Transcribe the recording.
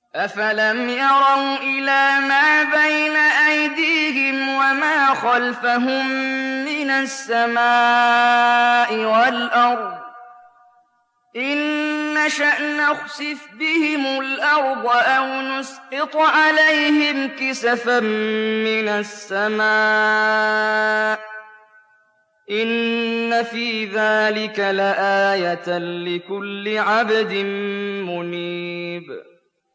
أَفَلَمْ يَرَوْا إِلَىٰ مَا بَيْنَ أَيْدِيهِمْ وَمَا خَلْفَهُم مِّنَ السَّمَاءِ وَالْأَرْضِ ۚ إِن نَّشَأْ نَخْسِفْ بِهِمُ الْأَرْضَ أَوْ نُسْقِطْ عَلَيْهِمْ كِسَفًا مِّنَ السَّمَاءِ ۚ إِنَّ فِي ذَٰلِكَ لَآيَةً لِّكُلِّ عَبْدٍ مُّنِيبٍ